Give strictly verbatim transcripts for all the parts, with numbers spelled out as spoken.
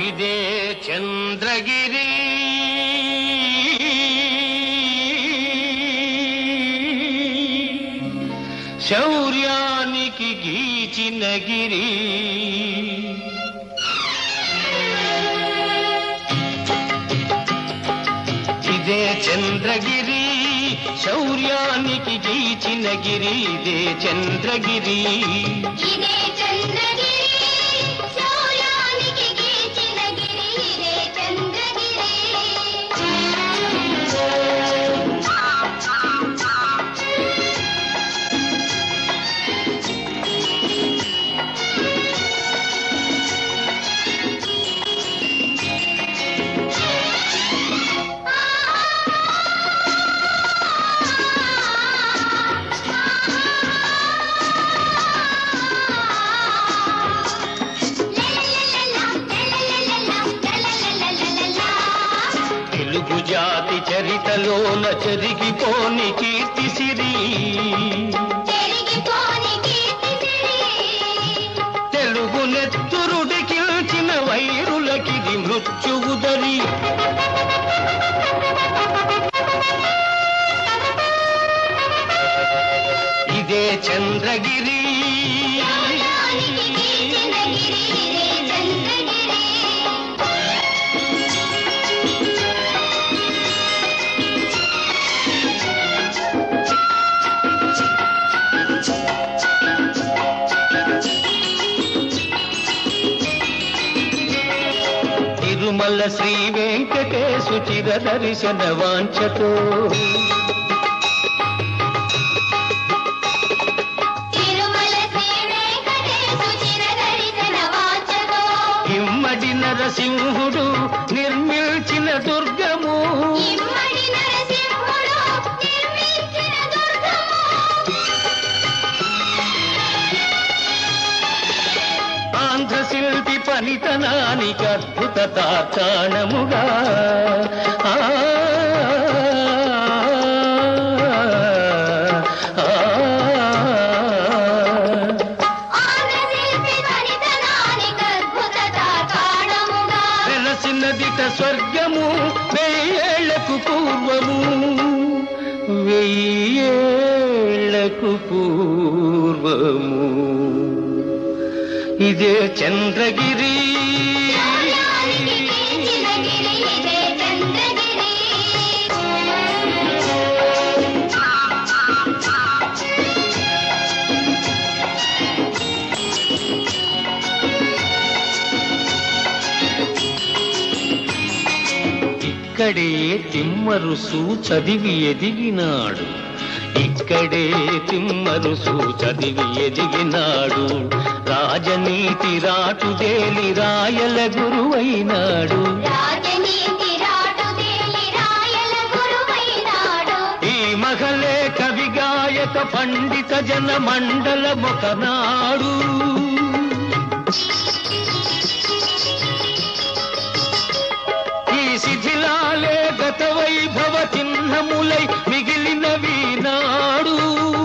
ఇదే చంద్రగిరి శౌర్యానికి గీచిన గిరి ఇదే చంద్రగిరి శౌర్యానికి గీచిన గిరి ఇదే చంద్రగిరి ఇదే చంద్రగిరి శౌర్యానికి గీచిన గిరి ఇదే చంద్రగిరి తెలుగు జాతి చరితలోన చెరిగిపోని కీర్తి సిరి తెలుగు నెత్తురుడికిల్చిన వైరులకిది మృత్యువుదరి ఇదే చంద్రగిరి తిరుమల శ్రీ వెంకటేశు చిర దర్శన వాంఛతో ఇమ్మడి నరసింహుడు నిర్మించిన దుర్గము ఆంధ్ర శిల్పి పనితనానికి అద్భుత తార్కాణముగా ఆ వెలసినదిట స్వర్గము వెయ్యేళ్లకు పూర్వము వెయ్యేళ్లకు పూర్వము ఇదే చంద్రగిరి ఇక్కడే తిమ్మరుసు చదివి ఎదిగినాడు ఇక్కడే తిమ్మరుసు చదివి ఎదిగినాడు రాజనీతి రాటుదేలి రాయల గురువైనాడు ఈ మగలే కవి గాయక పండిత జన మండల మొకనాడు ఈ శిథిలాలే గత వైభవ చిహ్నములై మిగిలినవి నాడు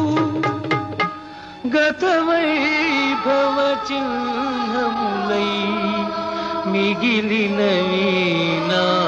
గత వైభవ చిహ్నములై మిగిలినవి నా